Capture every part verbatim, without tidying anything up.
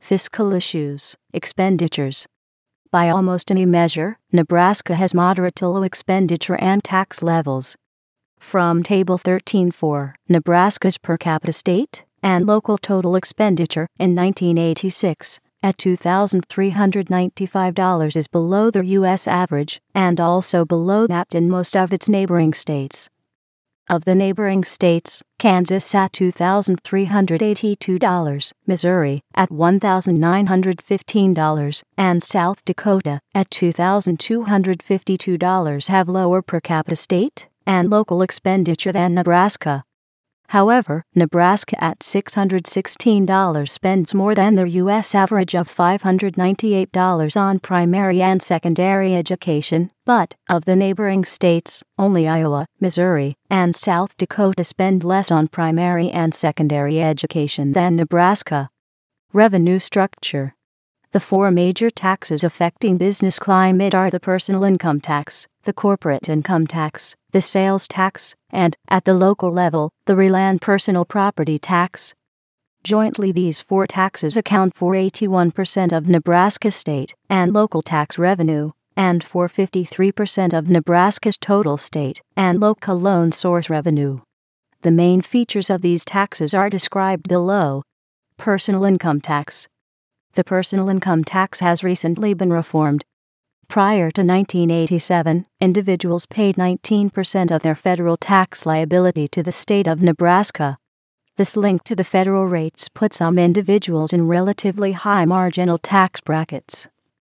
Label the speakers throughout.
Speaker 1: Fiscal issues, expenditures. By almost any measure, Nebraska has moderate to low expenditure and tax levels. From Table thirteen point four, Nebraska's per capita state and local total expenditure in nineteen eighty-six at two thousand three hundred ninety-five dollars is below the U S average and also below that in most of its neighboring states. Of the neighboring states, Kansas at two thousand three hundred eighty-two dollars, Missouri at one thousand nine hundred fifteen dollars, and South Dakota at two thousand two hundred fifty-two dollars have lower per capita state and local expenditure than Nebraska. However, Nebraska at six hundred sixteen dollars spends more than the U S average of five hundred ninety-eight dollars on primary and secondary education, but, of the neighboring states, only Iowa, Missouri, and South Dakota spend less on primary and secondary education than Nebraska. Revenue structure. The four major taxes affecting business climate are the personal income tax, the corporate income tax, the sales tax, and, at the local level, the real and personal property tax. Jointly, these four taxes account for eighty-one percent of Nebraska's state and local tax revenue, and for fifty-three percent of Nebraska's total state and local loan source revenue. The main features of these taxes are described below. Personal income tax. The personal income tax has recently been reformed. Prior to nineteen eighty-seven, individuals paid nineteen percent of their federal tax liability to the state of Nebraska. This link to the federal rates put some individuals in relatively high marginal tax brackets.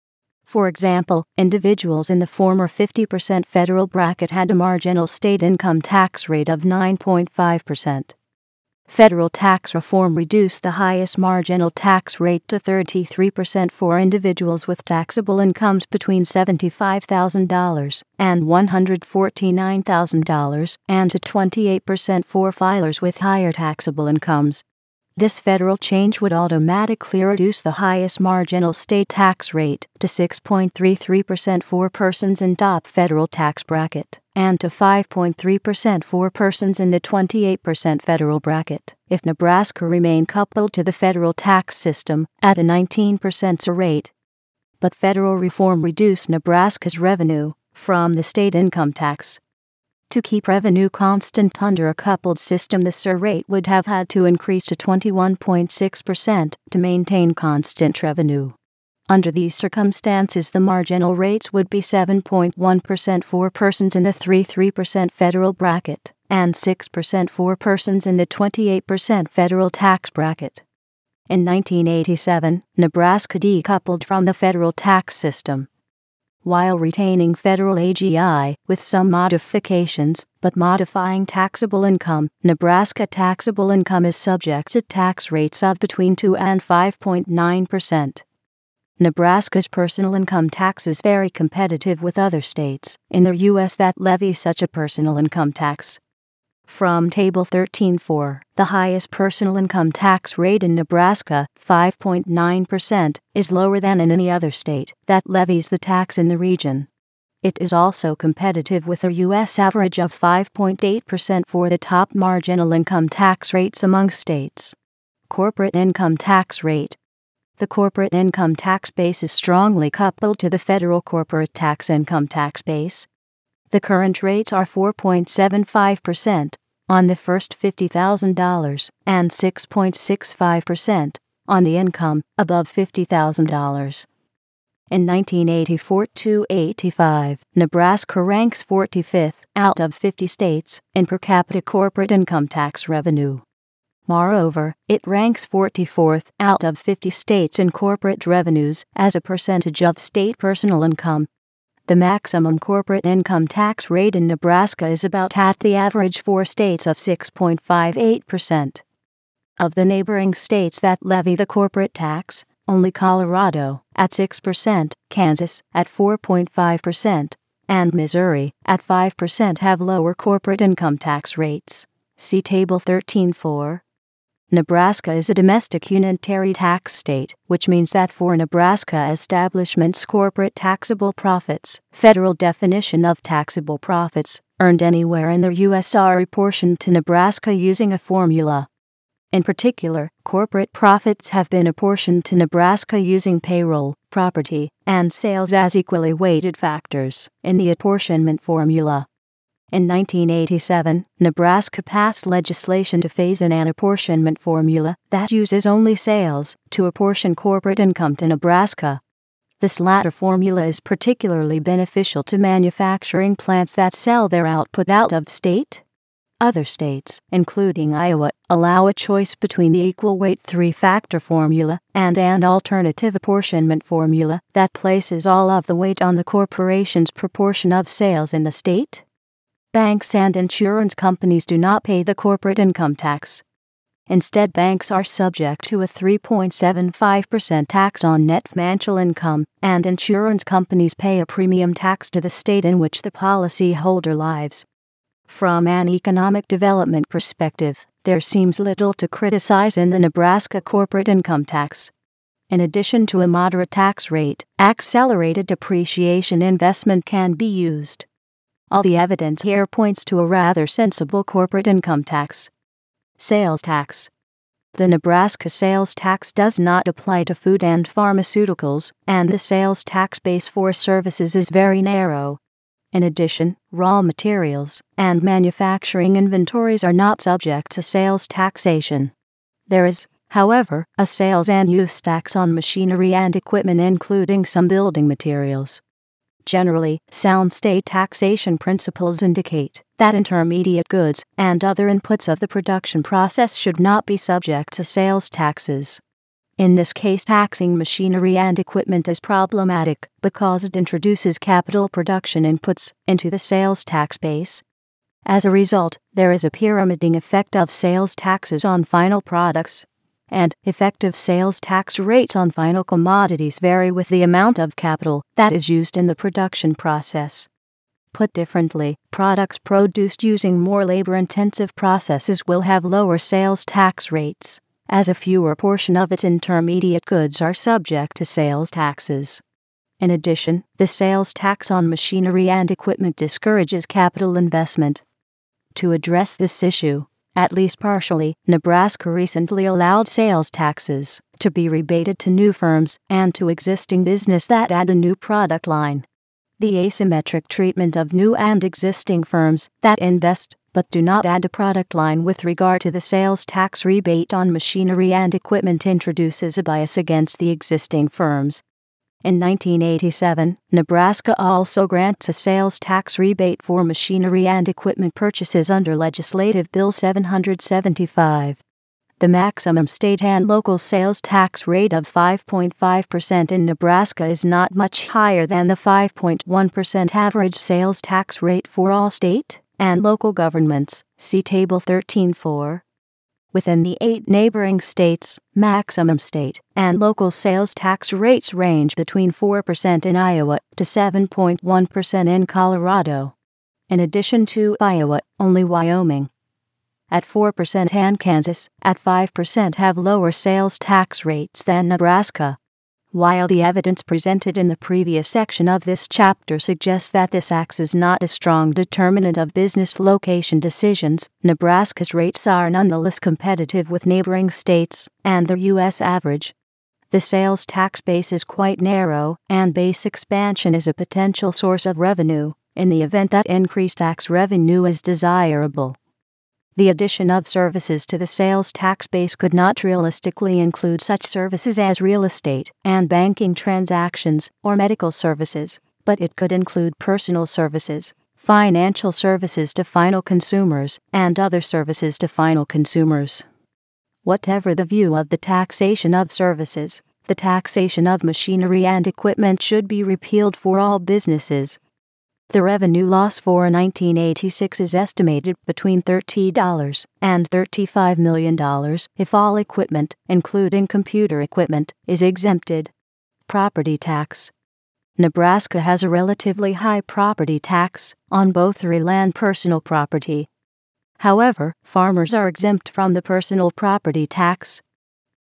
Speaker 1: For example, individuals in the former fifty percent federal bracket had a marginal state income tax rate of nine point five percent. Federal tax reform reduced the highest marginal tax rate to thirty-three percent for individuals with taxable incomes between seventy-five thousand dollars and one hundred forty-nine thousand dollars and to twenty-eight percent for filers with higher taxable incomes. This federal change would automatically reduce the highest marginal state tax rate to six point three three percent for persons in top federal tax bracket and to five point three percent for persons in the twenty-eight percent federal bracket if Nebraska remained coupled to the federal tax system at a nineteen percent rate. But federal reform reduced Nebraska's revenue from the state income tax. To keep revenue constant under a coupled system, the S R rate would have had to increase to twenty-one point six percent to maintain constant revenue. Under these circumstances, the marginal rates would be seven point one percent for persons in the thirty-three percent federal bracket and six percent for persons in the twenty-eight percent federal tax bracket. In nineteen eighty-seven, Nebraska decoupled from the federal tax system, while retaining federal A G I, with some modifications, but modifying taxable income. Nebraska taxable income is subject to tax rates of between two and five point nine percent. Nebraska's personal income tax is very competitive with other states in the U S that levy such a personal income tax. From Table thirteen point four, the highest personal income tax rate in Nebraska, five point nine percent, is lower than in any other state that levies the tax in the region. It is also competitive with a U S average of five point eight percent for the top marginal income tax rates among states. Corporate income tax rate. The corporate income tax base is strongly coupled to the federal corporate tax income tax base. The current rates are four point seven five percent on the first fifty thousand dollars and six point six five percent on the income above fifty thousand dollars. In nineteen eighty-four to eighty-five, Nebraska ranks forty-fifth out of fifty states in per capita corporate income tax revenue. Moreover, it ranks forty-fourth out of fifty states in corporate revenues as a percentage of state personal income. The maximum corporate income tax rate in Nebraska is about at the average for states of six point five eight percent. Of the neighboring states that levy the corporate tax, only Colorado, at six percent, Kansas, at four point five percent, and Missouri, at five percent have lower corporate income tax rates. See Table thirteen point four. Nebraska is a domestic unitary tax state, which means that for Nebraska establishments, corporate taxable profits, federal definition of taxable profits, earned anywhere in the U S are apportioned to Nebraska using a formula. In particular, corporate profits have been apportioned to Nebraska using payroll, property, and sales as equally weighted factors in the apportionment formula. In nineteen eighty-seven, Nebraska passed legislation to phase in an apportionment formula that uses only sales to apportion corporate income to Nebraska. This latter formula is particularly beneficial to manufacturing plants that sell their output out of state. Other states, including Iowa, allow a choice between the equal weight three-factor formula and an alternative apportionment formula that places all of the weight on the corporation's proportion of sales in the state. Banks and insurance companies do not pay the corporate income tax. Instead, banks are subject to a three point seven five percent tax on net financial income, and insurance companies pay a premium tax to the state in which the policyholder lives. From an economic development perspective, there seems little to criticize in the Nebraska corporate income tax. In addition to a moderate tax rate, accelerated depreciation investment can be used. All the evidence here points to a rather sensible corporate income tax. Sales tax. The Nebraska sales tax does not apply to food and pharmaceuticals, and the sales tax base for services is very narrow. In addition, raw materials and manufacturing inventories are not subject to sales taxation. There is, however, a sales and use tax on machinery and equipment, including some building materials. Generally, sound state taxation principles indicate that intermediate goods and other inputs of the production process should not be subject to sales taxes. In this case, taxing machinery and equipment is problematic because it introduces capital production inputs into the sales tax base. As a result, there is a pyramiding effect of sales taxes on final products, and effective sales tax rates on final commodities vary with the amount of capital that is used in the production process. Put differently, products produced using more labor-intensive processes will have lower sales tax rates, as a fewer portion of its intermediate goods are subject to sales taxes. In addition, the sales tax on machinery and equipment discourages capital investment. To address this issue, at least partially, Nebraska recently allowed sales taxes to be rebated to new firms and to existing business that add a new product line. The asymmetric treatment of new and existing firms that invest but do not add a product line with regard to the sales tax rebate on machinery and equipment introduces a bias against the existing firms. In nineteen eighty-seven, Nebraska also grants a sales tax rebate for machinery and equipment purchases under Legislative Bill seven seventy-five. The maximum state and local sales tax rate of five point five percent in Nebraska is not much higher than the five point one percent average sales tax rate for all state and local governments, see Table thirteen four. Within the eight neighboring states, maximum state and local sales tax rates range between four percent in Iowa to seven point one percent in Colorado. In addition to Iowa, only Wyoming at four percent and Kansas at five percent have lower sales tax rates than Nebraska. While the evidence presented in the previous section of this chapter suggests that this acts as not a strong determinant of business location decisions, Nebraska's rates are nonetheless competitive with neighboring states and the U S average. The sales tax base is quite narrow, and base expansion is a potential source of revenue, in the event that increased tax revenue is desirable. The addition of services to the sales tax base could not realistically include such services as real estate and banking transactions or medical services, but it could include personal services, financial services to final consumers, and other services to final consumers. Whatever the view of the taxation of services, the taxation of machinery and equipment should be repealed for all businesses. The revenue loss for nineteen eighty-six is estimated between thirty dollars and thirty-five million dollars if all equipment, including computer equipment, is exempted. Property tax. Nebraska has a relatively high property tax on both real and personal property. However, farmers are exempt from the personal property tax.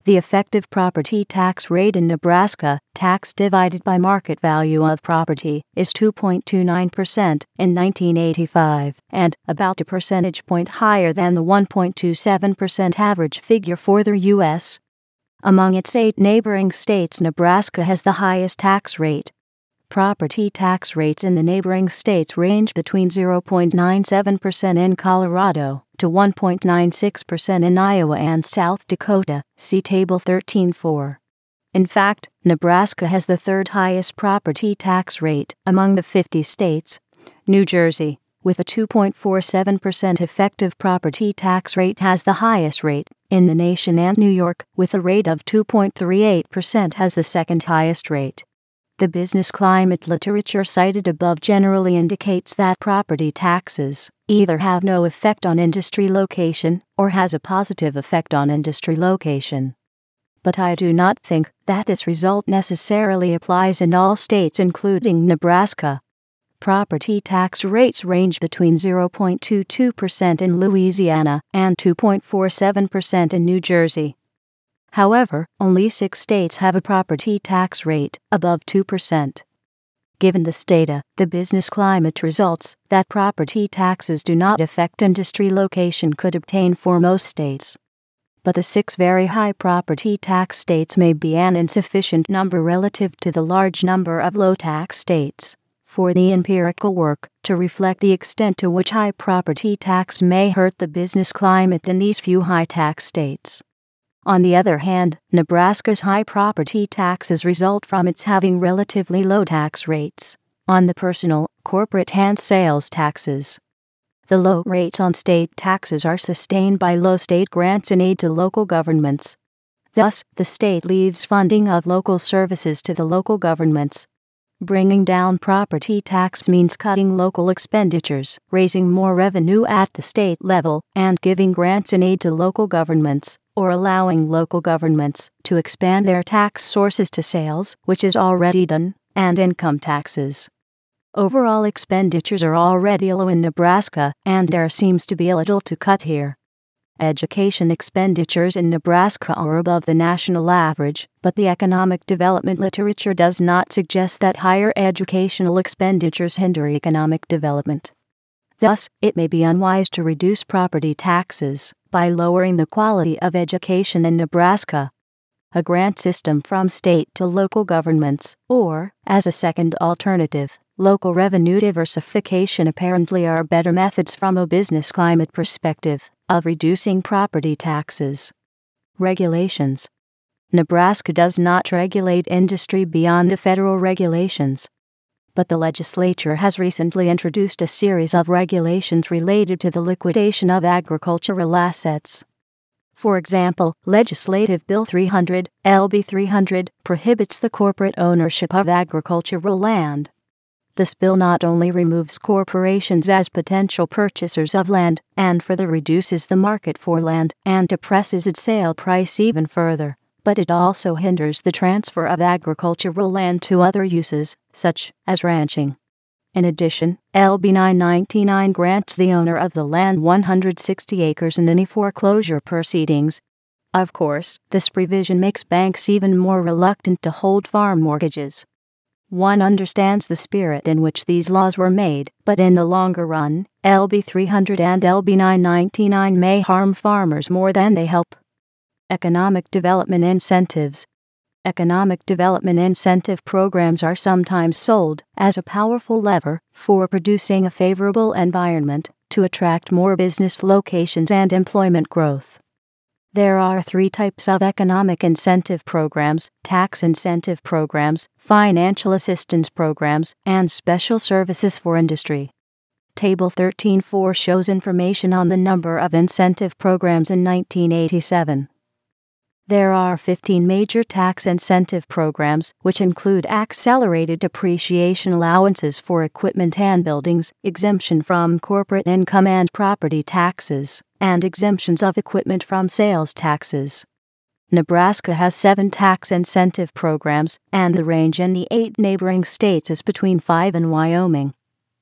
Speaker 1: The effective property tax rate in Nebraska, tax divided by market value of property, is two point two nine percent in nineteen eighty-five, and about a percentage point higher than the one point two seven percent average figure for the U S. Among its eight neighboring states, Nebraska has the highest tax rate. Property tax rates in the neighboring states range between zero point nine seven percent in Colorado to one point nine six percent in Iowa and South Dakota, see Table thirteen four. In fact, Nebraska has the third highest property tax rate among the fifty states. New Jersey, with a two point four seven percent effective property tax rate, has the highest rate in the nation, and New York, with a rate of two point three eight percent, has the second highest rate. The business climate literature cited above generally indicates that property taxes either have no effect on industry location or has a positive effect on industry location. But I do not think that this result necessarily applies in all states, including Nebraska. Property tax rates range between zero point two two percent in Louisiana and two point four seven percent in New Jersey. However, only six states have a property tax rate above two percent. Given this data, the business climate results that property taxes do not affect industry location could obtain for most states. But the six very high property tax states may be an insufficient number relative to the large number of low tax states for the empirical work to reflect the extent to which high property tax may hurt the business climate in these few high tax states. On the other hand, Nebraska's high property taxes result from its having relatively low tax rates on the personal, corporate, and sales taxes. The low rates on state taxes are sustained by low state grants and aid to local governments. Thus, the state leaves funding of local services to the local governments. Bringing down property tax means cutting local expenditures, raising more revenue at the state level, and giving grants and aid to local governments, or allowing local governments to expand their tax sources to sales, which is already done, and income taxes. Overall expenditures are already low in Nebraska, and there seems to be a little to cut here. Education expenditures in Nebraska are above the national average, but the economic development literature does not suggest that higher educational expenditures hinder economic development. Thus, it may be unwise to reduce property taxes by lowering the quality of education in Nebraska. A grant system from state to local governments, or, as a second alternative, local revenue diversification apparently are better methods from a business climate perspective of reducing property taxes. Regulations. Nebraska does not regulate industry beyond the federal regulations, but the legislature has recently introduced a series of regulations related to the liquidation of agricultural assets. For example, Legislative Bill three hundred, L B three hundred, prohibits the corporate ownership of agricultural land. This bill not only removes corporations as potential purchasers of land, and further reduces the market for land and depresses its sale price even further, but it also hinders the transfer of agricultural land to other uses, such as ranching. In addition, L B nine ninety-nine grants the owner of the land one hundred sixty acres in any foreclosure proceedings. Of course, this provision makes banks even more reluctant to hold farm mortgages. One understands the spirit in which these laws were made, but in the longer run, L B three hundred and L B nine ninety-nine may harm farmers more than they help. Economic development incentives. Economic development incentive programs are sometimes sold as a powerful lever for producing a favorable environment to attract more business locations and employment growth. There are three types of economic incentive programs: tax incentive programs, financial assistance programs, and special services for industry. Table thirteen four shows information on the number of incentive programs in nineteen eighty-seven. There are fifteen major tax incentive programs, which include accelerated depreciation allowances for equipment and buildings, exemption from corporate income and property taxes, and exemptions of equipment from sales taxes. Nebraska has seven tax incentive programs, and the range in the eight neighboring states is between five in Wyoming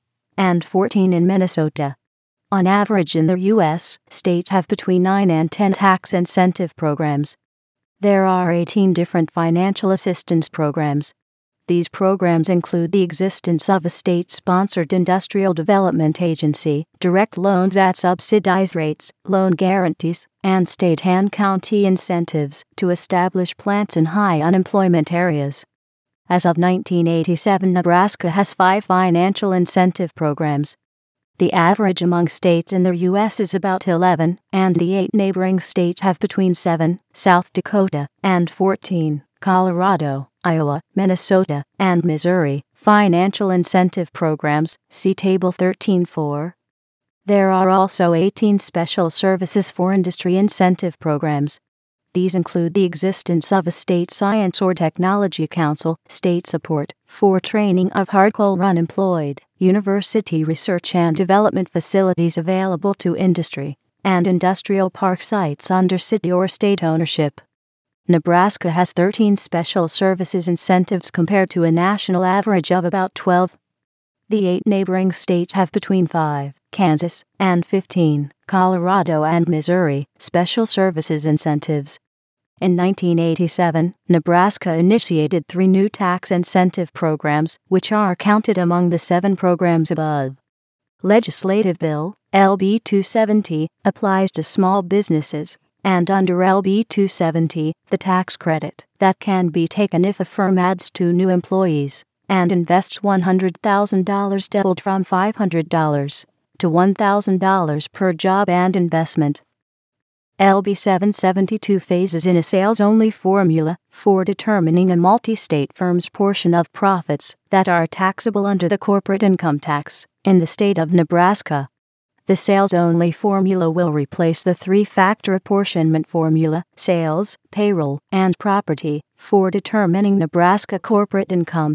Speaker 1: and fourteen in Minnesota. On average in the U S, states have between nine and ten tax incentive programs. There are eighteen different financial assistance programs. These programs include the existence of a state-sponsored industrial development agency, direct loans at subsidized rates, loan guarantees, and state and county incentives to establish plants in high unemployment areas. As of nineteen eighty-seven, Nebraska has five financial incentive programs. The average among states in the U S is about eleven, and the eight neighboring states have between seven, South Dakota, and fourteen, Colorado, Iowa, Minnesota, and Missouri, financial incentive programs, see Table thirteen four. There are also eighteen special services for industry incentive programs. These include the existence of a state science or technology council, state support for training of hardcore unemployed, university research and development facilities available to industry, and industrial park sites under city or state ownership. Nebraska has thirteen special services incentives compared to a national average of about twelve. The eight neighboring states have between five, Kansas, and fifteen, Colorado and Missouri, special services incentives. In nineteen eighty-seven, Nebraska initiated three new tax incentive programs, which are counted among the seven programs above. Legislative Bill, L B two seventy, applies to small businesses, and under L B two seventy, the tax credit that can be taken if a firm adds two new employees and invests one hundred thousand dollars doubled from five hundred dollars to one thousand dollars per job and investment. L B seven seventy-two phases in a sales-only formula for determining a multi-state firm's portion of profits that are taxable under the corporate income tax in the state of Nebraska. The sales-only formula will replace the three-factor apportionment formula, sales, payroll, and property, for determining Nebraska corporate income.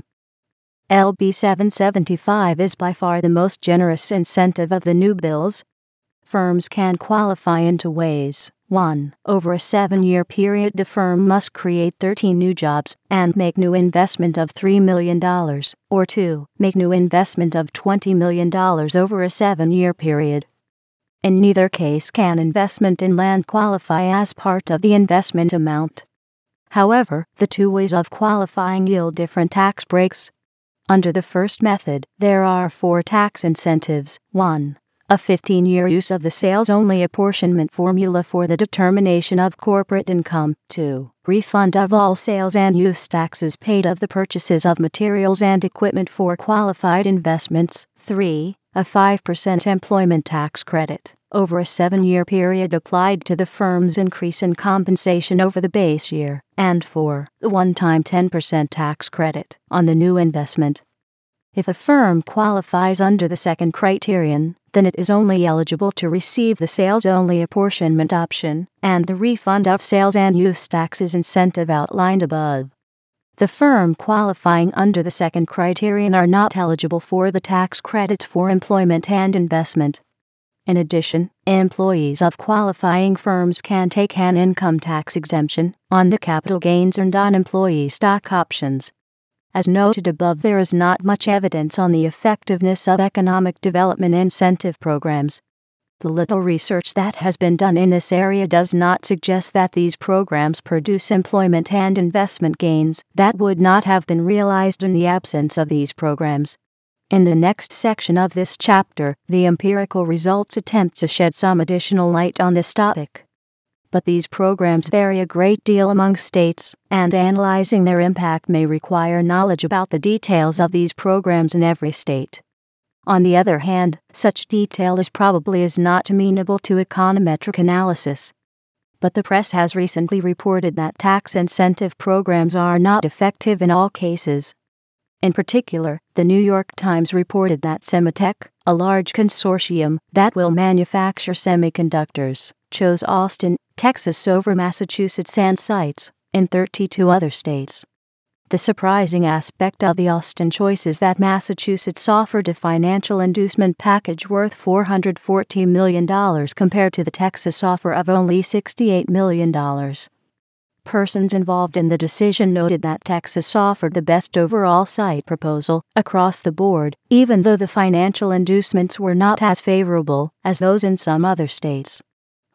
Speaker 1: L B seven seventy-five is by far the most generous incentive of the new bills. Firms can qualify in two ways. one. Over a seven-year period, the firm must create thirteen new jobs and make new investment of three million dollars, or two. Make new investment of twenty million dollars over a seven-year period. In neither case can investment in land qualify as part of the investment amount. However, the two ways of qualifying yield different tax breaks. Under the first method, there are four tax incentives. one. A fifteen-year use of the sales-only apportionment formula for the determination of corporate income. two. Refund of all sales and use taxes paid of the purchases of materials and equipment for qualified investments. three. A five percent employment tax credit over a seven-year period applied to the firm's increase in compensation over the base year. And four. The one-time ten percent tax credit on the new investment. If a firm qualifies under the second criterion, then it is only eligible to receive the sales-only apportionment option and the refund of sales and use taxes incentive outlined above. The firm qualifying under the second criterion are not eligible for the tax credits for employment and investment. In addition, employees of qualifying firms can take an income tax exemption on the capital gains earned on employee stock options. As noted above, there is not much evidence on the effectiveness of economic development incentive programs. The little research that has been done in this area does not suggest that these programs produce employment and investment gains that would not have been realized in the absence of these programs. In the next section of this chapter, the empirical results attempt to shed some additional light on this topic. But these programs vary a great deal among states, and analyzing their impact may require knowledge about the details of these programs in every state. On the other hand, such detail is probably is not amenable to econometric analysis. But the press has recently reported that tax incentive programs are not effective in all cases. In particular, the New York Times reported that Semitech, a large consortium that will manufacture semiconductors, chose Austin, Texas over Massachusetts and sites in thirty-two other states. The surprising aspect of the Austin choice is that Massachusetts offered a financial inducement package worth four hundred fourteen million dollars compared to the Texas offer of only sixty-eight million dollars. Persons involved in the decision noted that Texas offered the best overall site proposal across the board, even though the financial inducements were not as favorable as those in some other states.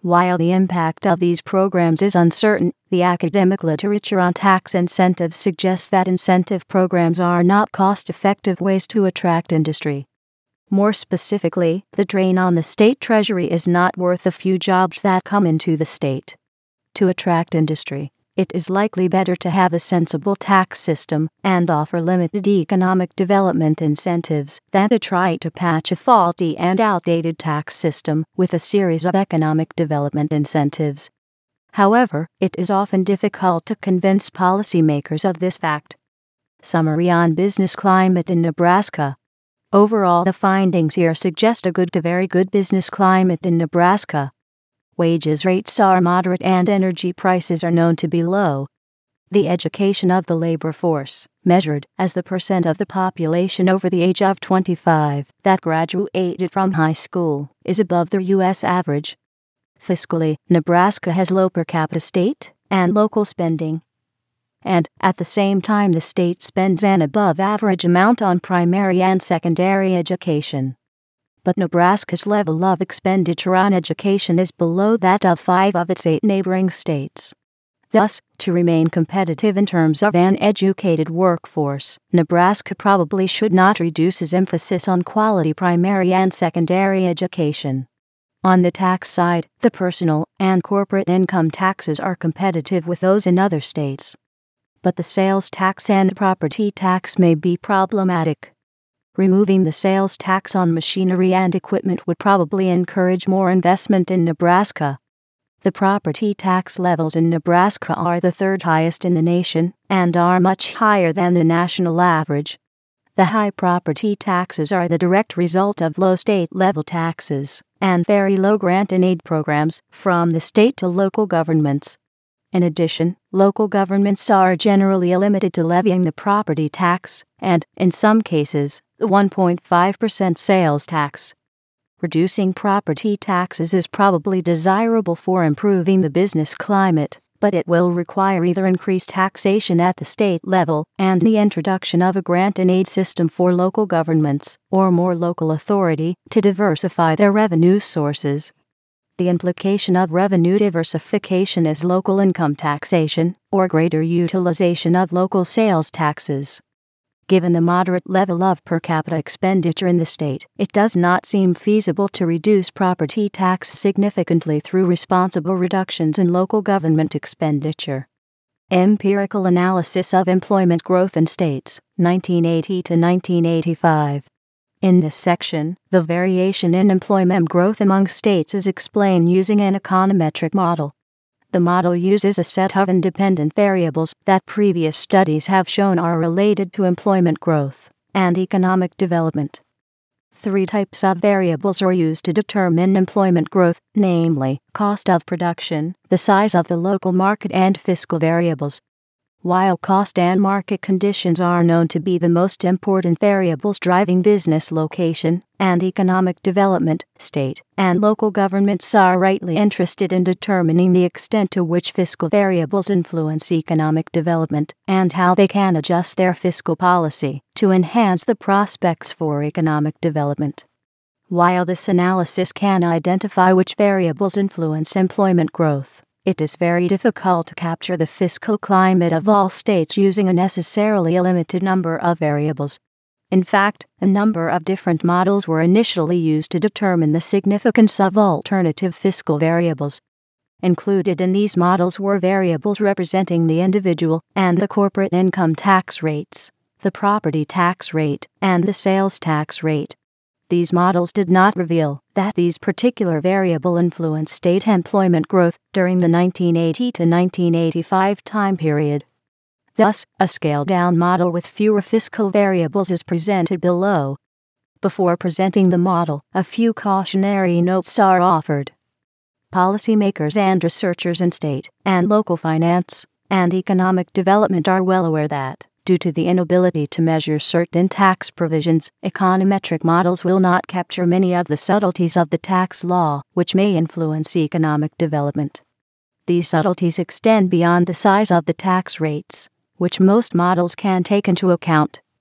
Speaker 1: While the impact of these programs is uncertain, the academic literature on tax incentives suggests that incentive programs are not cost-effective ways to attract industry. More specifically, the drain on the state treasury is not worth the few jobs that come into the state. To attract industry, it is likely better to have a sensible tax system and offer limited economic development incentives than to try to patch a faulty and outdated tax system with a series of economic development incentives. However, it is often difficult to convince policymakers of this fact. Summary on business climate in Nebraska. Overall, the findings here suggest a good to very good business climate in Nebraska. Wages rates are moderate and energy prices are known to be low. The education of the labor force, measured as the percent of the population over the age of twenty-five that graduated from high school, is above the U S average. Fiscally, Nebraska has low per capita state and local spending. And, at the same time, the state spends an above-average amount on primary and secondary education. But Nebraska's level of expenditure on education is below that of five of its eight neighboring states. Thus, to remain competitive in terms of an educated workforce, Nebraska probably should not reduce its emphasis on quality primary and secondary education. On the tax side, the personal and corporate income taxes are competitive with those in other states. But the sales tax and property tax may be problematic. Removing the sales tax on machinery and equipment would probably encourage more investment in Nebraska. The property tax levels in Nebraska are the third highest in the nation and are much higher than the national average. The high property taxes are the direct result of low state-level taxes and very low grant and aid programs from the state to local governments. In addition, local governments are generally limited to levying the property tax and, in some cases, the one point five percent sales tax. Reducing property taxes is probably desirable for improving the business climate, but it will require either increased taxation at the state level and the introduction of a grant and aid system for local governments, or more local authority to diversify their revenue sources. The implication of revenue diversification is local income taxation, or greater utilization of local sales taxes. Given the moderate level of per capita expenditure in the state, it does not seem feasible to reduce property tax significantly through responsible reductions in local government expenditure. Empirical Analysis of Employment Growth in States, nineteen eighty to nineteen eighty-five. In this section, the variation in employment growth among states is explained using an econometric model. The model uses a set of independent variables that previous studies have shown are related to employment growth and economic development. Three types of variables are used to determine employment growth, namely, cost of production, the size of the local market, and fiscal variables. While cost and market conditions are known to be the most important variables driving business location and economic development, state and local governments are rightly interested in determining the extent to which fiscal variables influence economic development and how they can adjust their fiscal policy to enhance the prospects for economic development. While this analysis can identify which variables influence employment growth, it is very difficult to capture the fiscal climate of all states using a necessarily limited number of variables. In fact, a number of different models were initially used to determine the significance of alternative fiscal variables. Included in these models were variables representing the individual and the corporate income tax rates, the property tax rate, and the sales tax rate. These models did not reveal that these particular variables influenced state employment growth during the nineteen eighty to nineteen eighty-five time period. Thus, a scaled-down model with fewer fiscal variables is presented below. Before presenting the model, a few cautionary notes are offered. Policymakers and researchers in state and local finance and economic development are well aware that, due to the inability to measure certain tax provisions, econometric models will not capture many of the subtleties of the tax law, which may influence economic development. These subtleties extend beyond the size of the tax rates, which most models can take into account,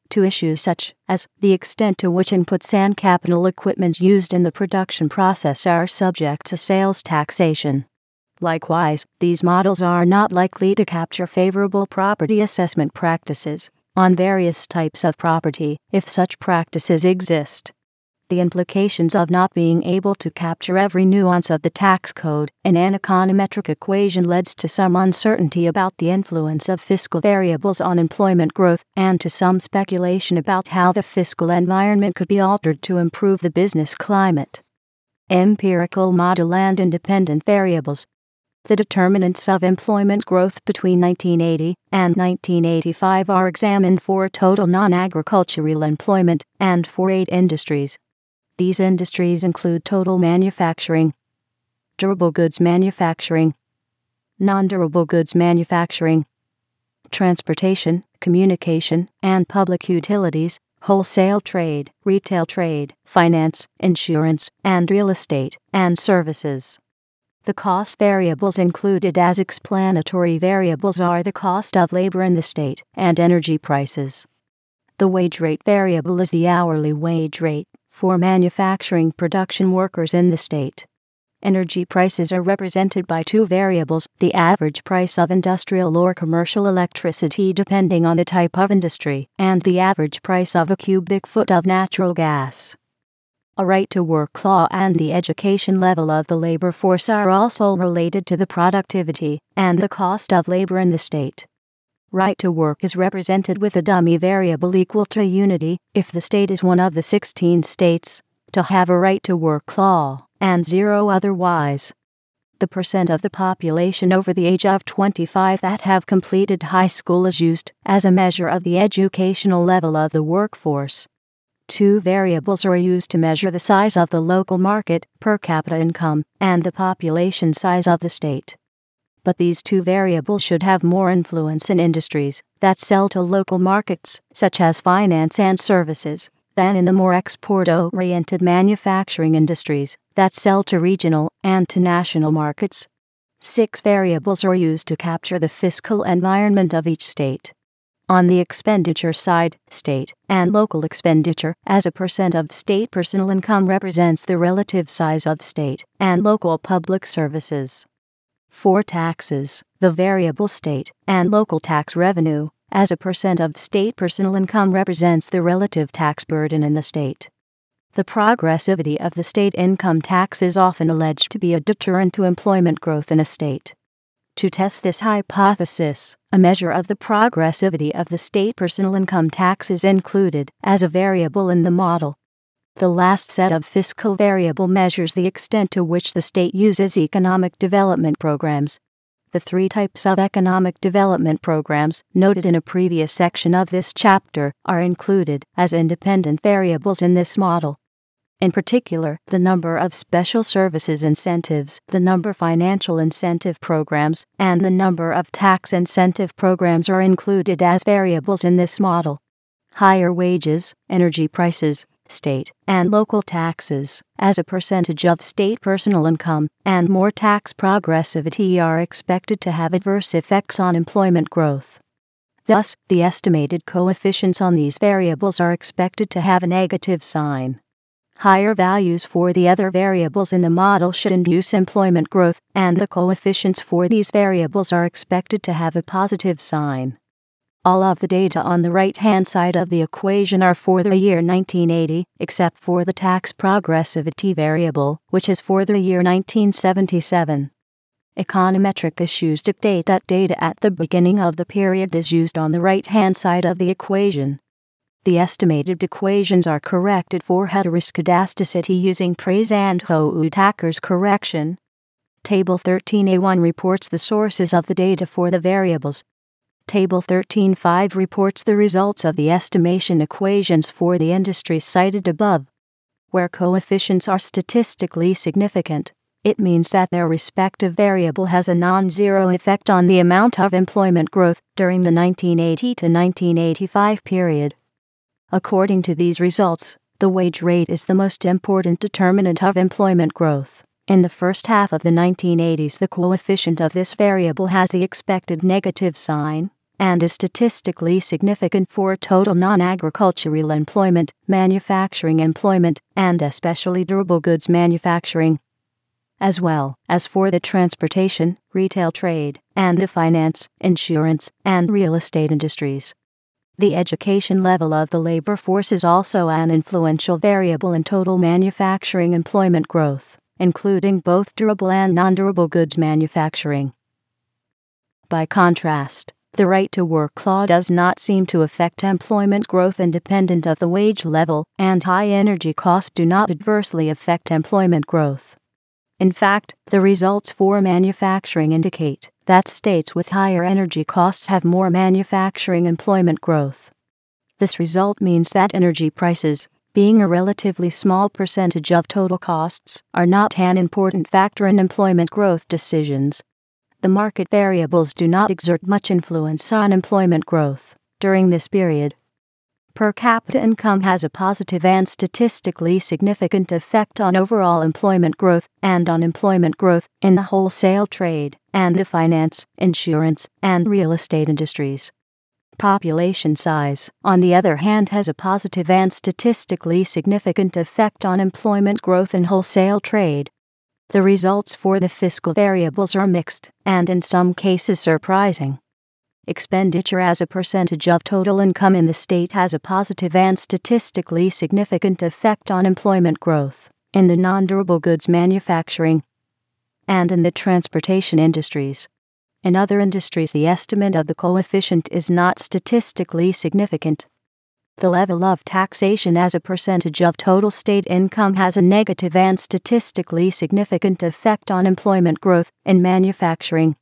Speaker 1: to issues such as the extent to which inputs and capital equipment used in the production process are subject to sales taxation. Likewise, these models are not likely to capture favorable property assessment practices on various types of property, if such practices exist. The implications of not being able to capture every nuance of the tax code in an econometric equation leads to some uncertainty about the influence of fiscal variables on employment growth and to some speculation about how the fiscal environment could be altered to improve the business climate. Empirical model and independent variables. The determinants of employment growth between nineteen eighty and nineteen eighty-five are examined for total non-agricultural employment and for eight industries. These industries include total manufacturing, durable goods manufacturing, non-durable goods manufacturing, transportation, communication, and public utilities, wholesale trade, retail trade, finance, insurance, and real estate, and services. The cost variables included as explanatory variables are the cost of labor in the state and energy prices. The wage rate variable is the hourly wage rate for manufacturing production workers in the state. Energy prices are represented by two variables, the average price of industrial or commercial electricity depending on the type of industry, and the average price of a cubic foot of natural gas. A right-to-work law and the education level of the labor force are also related to the productivity and the cost of labor in the state. Right to work is represented with a dummy variable equal to unity if the state is one of the sixteen states to have a right to work law, and zero otherwise. The percent of the population over the age of twenty-five that have completed high school is used as a measure of the educational level of the workforce. Two variables are used to measure the size of the local market, per capita income, and the population size of the state. But these two variables should have more influence in industries that sell to local markets, such as finance and services, than in the more export-oriented manufacturing industries that sell to regional and to national markets. Six variables are used to capture the fiscal environment of each state. On the expenditure side, state and local expenditure as a percent of state personal income represents the relative size of state and local public services. For taxes, the variable state and local tax revenue as a percent of state personal income represents the relative tax burden in the state. The progressivity of the state income tax is often alleged to be a deterrent to employment growth in a state. To test this hypothesis, a measure of the progressivity of the state personal income tax is included as a variable in the model. The last set of fiscal variable measures the extent to which the state uses economic development programs. The three types of economic development programs, noted in a previous section of this chapter, are included as independent variables in this model. In particular, the number of special services incentives, the number of financial incentive programs, and the number of tax incentive programs are included as variables in this model. Higher wages, energy prices, state and local taxes as a percentage of state personal income, and more tax progressivity are expected to have adverse effects on employment growth. Thus, the estimated coefficients on these variables are expected to have a negative sign. Higher values for the other variables in the model should induce employment growth, and the coefficients for these variables are expected to have a positive sign. All of the data on the right-hand side of the equation are for the year nineteen eighty, except for the tax progressivity variable, which is for the year nineteen seventy-seven. Econometric issues dictate that data at the beginning of the period is used on the right-hand side of the equation. The estimated equations are corrected for heteroscedasticity using Praise and Houtaker's correction. Table thirteen A one reports the sources of the data for the variables. Table thirteen point five reports the results of the estimation equations for the industries cited above. Where coefficients are statistically significant, it means that their respective variable has a non-zero effect on the amount of employment growth during the nineteen eighty to nineteen eighty-five period. According to these results, the wage rate is the most important determinant of employment growth. In the first half of the nineteen eighties, the coefficient of this variable has the expected negative sign, and is statistically significant for total non-agricultural employment, manufacturing employment, and especially durable goods manufacturing, as well as for the transportation, retail trade, and the finance, insurance, and real estate industries. The education level of the labor force is also an influential variable in total manufacturing employment growth, including both durable and non-durable goods manufacturing. By contrast, the right-to-work law does not seem to affect employment growth independent of the wage level, and high energy costs do not adversely affect employment growth. In fact, the results for manufacturing indicate that states with higher energy costs have more manufacturing employment growth. This result means that energy prices, being a relatively small percentage of total costs, are not an important factor in employment growth decisions. The market variables do not exert much influence on employment growth during this period. Per capita income has a positive and statistically significant effect on overall employment growth and on employment growth in the wholesale trade and the finance, insurance, and real estate industries. Population size, on the other hand, has a positive and statistically significant effect on employment growth in wholesale trade. The results for the fiscal variables are mixed and in some cases surprising. Expenditure as a percentage of total income in the state has a positive and statistically significant effect on employment growth in the non-durable goods manufacturing and in the transportation industries. In other industries, the estimate of the coefficient is not statistically significant. The level of taxation as a percentage of total state income has a negative and statistically significant effect on employment growth in manufacturing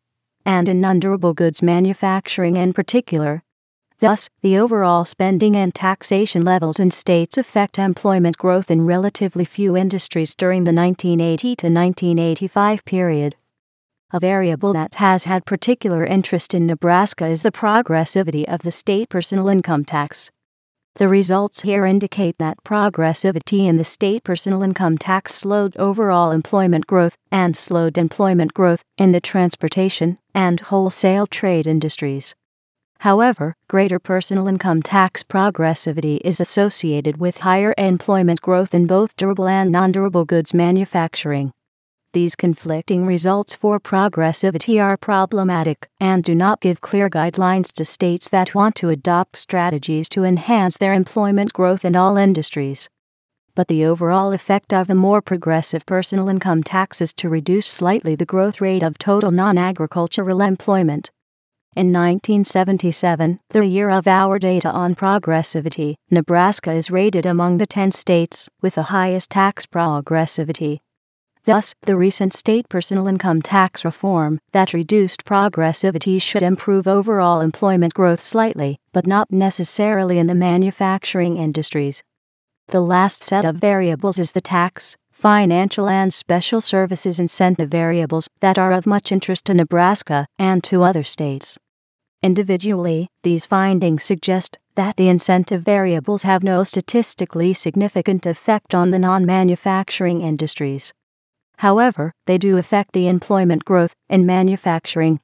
Speaker 1: and in non-durable goods manufacturing in particular. Thus, the overall spending and taxation levels in states affect employment growth in relatively few industries during the nineteen eighty to nineteen eighty-five period. A variable that has had particular interest in Nebraska is the progressivity of the state personal income tax. The results here indicate that progressivity in the state personal income tax slowed overall employment growth and slowed employment growth in the transportation and wholesale trade industries. However, greater personal income tax progressivity is associated with higher employment growth in both durable and non-durable goods manufacturing. These conflicting results for progressivity are problematic and do not give clear guidelines to states that want to adopt strategies to enhance their employment growth in all industries. But the overall effect of the more progressive personal income tax is to reduce slightly the growth rate of total non-agricultural employment. In nineteen seventy-seven, the year of our data on progressivity, Nebraska is rated among the ten states with the highest tax progressivity. Thus, the recent state personal income tax reform that reduced progressivity should improve overall employment growth slightly, but not necessarily in the manufacturing industries. The last set of variables is the tax, financial, and special services incentive variables that are of much interest to Nebraska and to other states. Individually, these findings suggest that the incentive variables have no statistically significant effect on the non-manufacturing industries. However, they do affect the employment growth in manufacturing,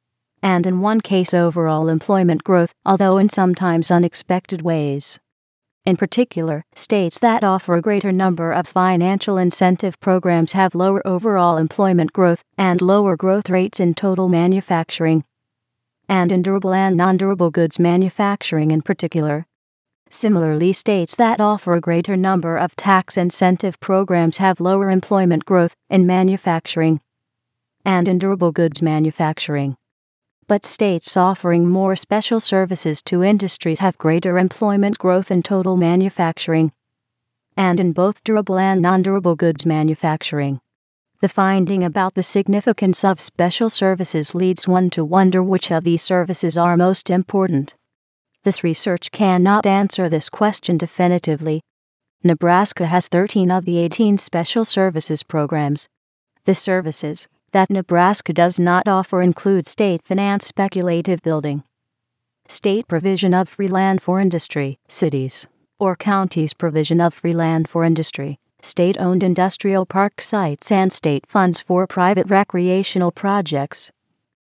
Speaker 1: and in one case overall employment growth, although in sometimes unexpected ways. In particular, states that offer a greater number of financial incentive programs have lower overall employment growth and lower growth rates in total manufacturing, and in durable and non-durable goods manufacturing in particular. Similarly, states that offer a greater number of tax incentive programs have lower employment growth in manufacturing and in durable goods manufacturing. But states offering more special services to industries have greater employment growth in total manufacturing and in both durable and non-durable goods manufacturing. The finding about the significance of special services leads one to wonder which of these services are most important. This research cannot answer this question definitively. Nebraska has thirteen of the eighteen special services programs. The services that Nebraska does not offer include state finance speculative building, state provision of free land for industry, cities or counties' provision of free land for industry, state-owned industrial park sites, and state funds for private recreational projects.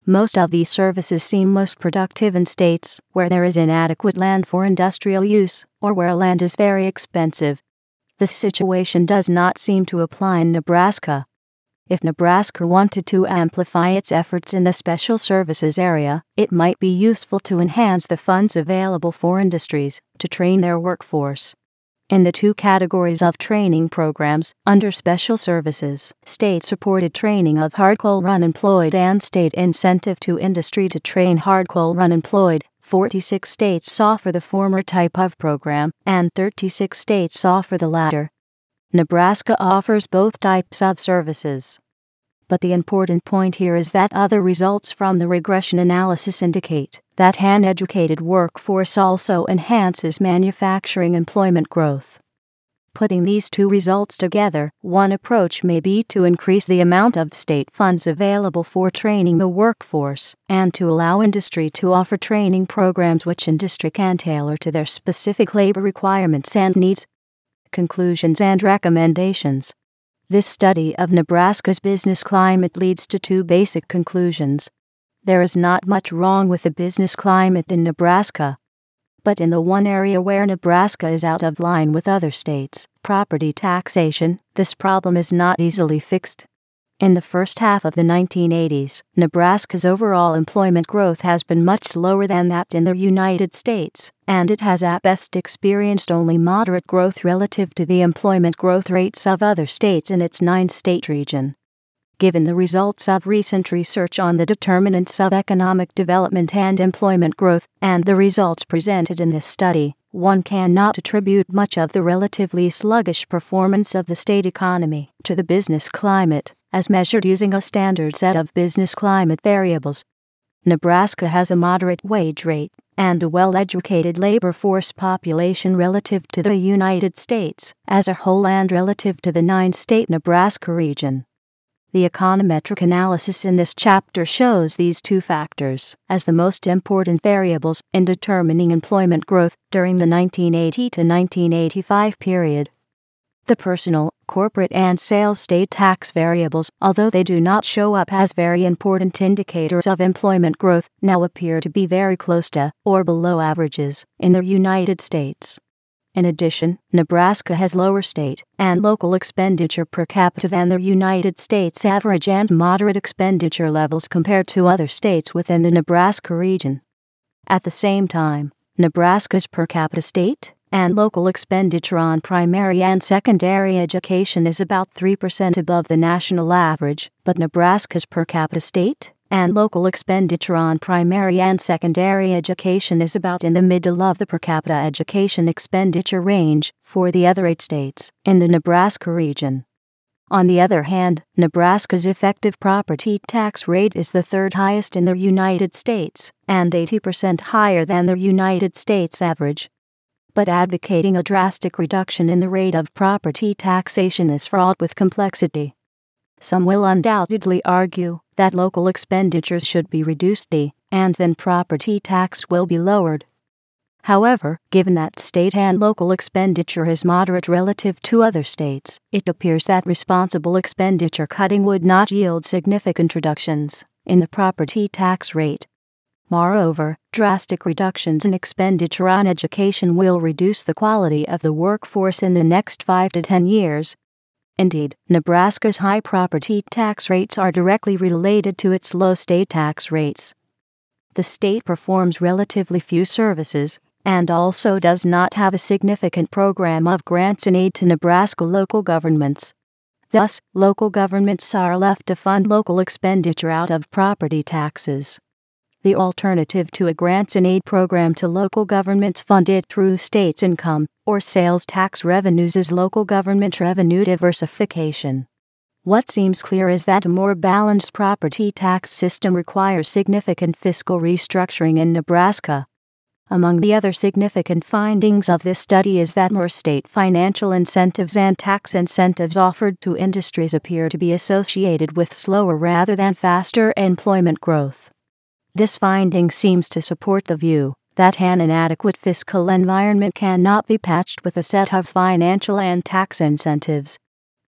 Speaker 1: Most of these services seem most productive in states where there is inadequate land for industrial use, or where land is very expensive. This situation does not seem to apply in Nebraska. If Nebraska wanted to amplify its efforts in the special services area, it might be useful to enhance the funds available for industries to train their workforce. In the two categories of training programs under special services, state-supported training of hard-coal unemployed and state incentive to industry to train hard-coal unemployed, forty-six states offer the former type of program, and thirty-six states offer the latter. Nebraska offers both types of services. But the important point here is that other results from the regression analysis indicate that an educated workforce also enhances manufacturing employment growth. Putting these two results together, one approach may be to increase the amount of state funds available for training the workforce, and to allow industry to offer training programs which industry can tailor to their specific labor requirements and needs. Conclusions and recommendations. This study of Nebraska's business climate leads to two basic conclusions. There is not much wrong with the business climate in Nebraska. But in the one area where Nebraska is out of line with other states, property taxation, this problem is not easily fixed. In the first half of the nineteen eighties, Nebraska's overall employment growth has been much slower than that in the United States, and it has at best experienced only moderate growth relative to the employment growth rates of other states in its nine-state region. Given the results of recent research on the determinants of economic development and employment growth, and the results presented in this study, one cannot attribute much of the relatively sluggish performance of the state economy to the business climate, as measured using a standard set of business climate variables. Nebraska has a moderate wage rate and a well-educated labor force population relative to the United States as a whole and relative to the nine-state Nebraska region. The econometric analysis in this chapter shows these two factors as the most important variables in determining employment growth during the nineteen eighty to nineteen eighty-five period. The personal, corporate, and sales state tax variables, although they do not show up as very important indicators of employment growth, now appear to be very close to, or below averages, in the United States. In addition, Nebraska has lower state and local expenditure per capita than the United States average and moderate expenditure levels compared to other states within the Nebraska region. At the same time, Nebraska's per capita state and local expenditure on primary and secondary education is about three percent above the national average, but Nebraska's per capita state and local expenditure on primary and secondary education is about in the middle of the per capita education expenditure range for the other eight states in the Nebraska region. On the other hand, Nebraska's effective property tax rate is the third highest in the United States and eighty percent higher than the United States average. But advocating a drastic reduction in the rate of property taxation is fraught with complexity. Some will undoubtedly argue that local expenditures should be reduced, and then property tax will be lowered. However, given that state and local expenditure is moderate relative to other states, it appears that responsible expenditure cutting would not yield significant reductions in the property tax rate. Moreover, drastic reductions in expenditure on education will reduce the quality of the workforce in the next five to ten years. Indeed, Nebraska's high property tax rates are directly related to its low state tax rates. The state performs relatively few services, and also does not have a significant program of grants and aid to Nebraska local governments. Thus, local governments are left to fund local expenditure out of property taxes. The alternative to a grants and aid program to local governments funded through states' income or sales tax revenues is local government revenue diversification. What seems clear is that a more balanced property tax system requires significant fiscal restructuring in Nebraska. Among the other significant findings of this study is that more state financial incentives and tax incentives offered to industries appear to be associated with slower rather than faster employment growth. This finding seems to support the view that an inadequate fiscal environment cannot be patched with a set of financial and tax incentives.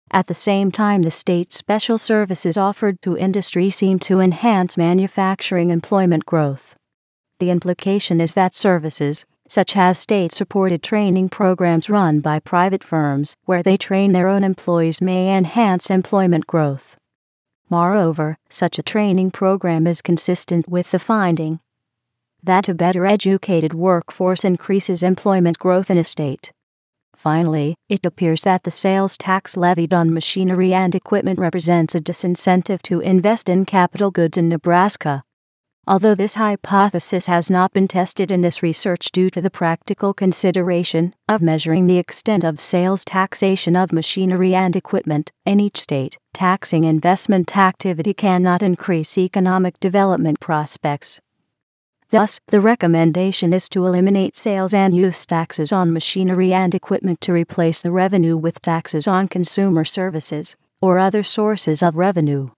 Speaker 1: At the same time, the state's special services offered to industry seem to enhance manufacturing employment growth. The implication is that services, such as state-supported training programs run by private firms where they train their own employees, may enhance employment growth. Moreover, such a training program is consistent with the finding that a better educated workforce increases employment growth in a state. Finally, it appears that the sales tax levied on machinery and equipment represents a disincentive to invest in capital goods in Nebraska. Although this hypothesis has not been tested in this research due to the practical consideration of measuring the extent of sales taxation of machinery and equipment in each state, taxing investment activity cannot increase economic development prospects. Thus, the recommendation is to eliminate sales and use taxes on machinery and equipment to replace the revenue with taxes on consumer services or other sources of revenue.